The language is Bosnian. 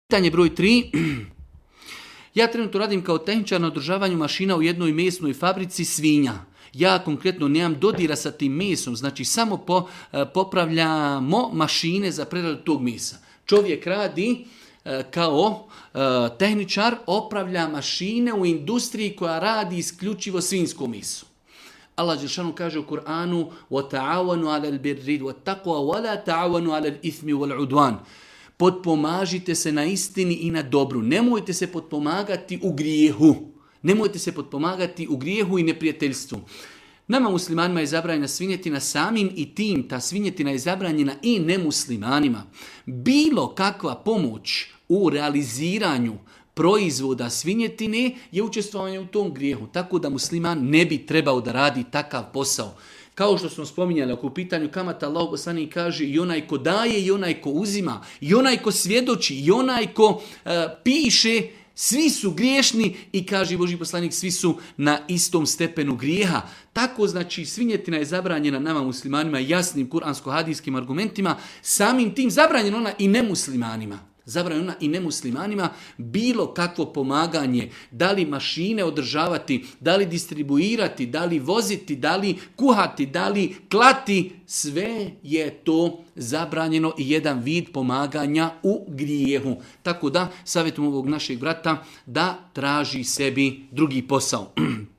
Pitanje broj 3. Ja trenutno radim kao tehničar na održavanju mašina u jednoj mesnoj fabrici svinja. Ja konkretno nemam dodira sa tim mesom, znači samo popravljamo mašine za preradu tog mesa. Čovjek radi kao tehničar, opravlja mašine u industriji koja radi isključivo svinjsko meso. Allah dželešanu kaže u Kur'anu: وَتَعَوَنُوا عَلَى الْبِرِّ وَالتَّقْوَى وَلَا تَعَوَنُوا عَلَى الْإِثْمِ وَالْعُدْوَانِ. Potpomažite se na istini i na dobru. Nemojte se potpomagati u grijehu. Nemojte se potpomagati u grijehu i neprijateljstvu. Nama muslimanima je zabranjena svinjetina, samim i tim ta svinjetina je zabranjena i nemuslimanima. Bilo kakva pomoć u realiziranju proizvoda svinjetine je učestvovanje u tom grijehu. Tako da musliman ne bi trebao da radi takav posao. Kao što smo spominjali, ako u pitanju kamata, Allah poslanik kaže i onaj ko daje, i onaj ko uzima, i onaj ko svjedoči, i onaj ko piše, svi su griješni i kaže Božji poslanik, svi su na istom stepenu grijeha. Tako znači svinjetina je zabranjena nama muslimanima jasnim kuransko-hadijskim argumentima, samim tim zabranjena ona i nemuslimanima. Zabranjena i nemuslimanima bilo kakvo pomaganje, da li mašine održavati, da li distribuirati, da li voziti, da li kuhati, da li klati, sve je to zabranjeno i jedan vid pomaganja u grijehu. Tako da savjetujem ovog našeg brata da traži sebi drugi posao.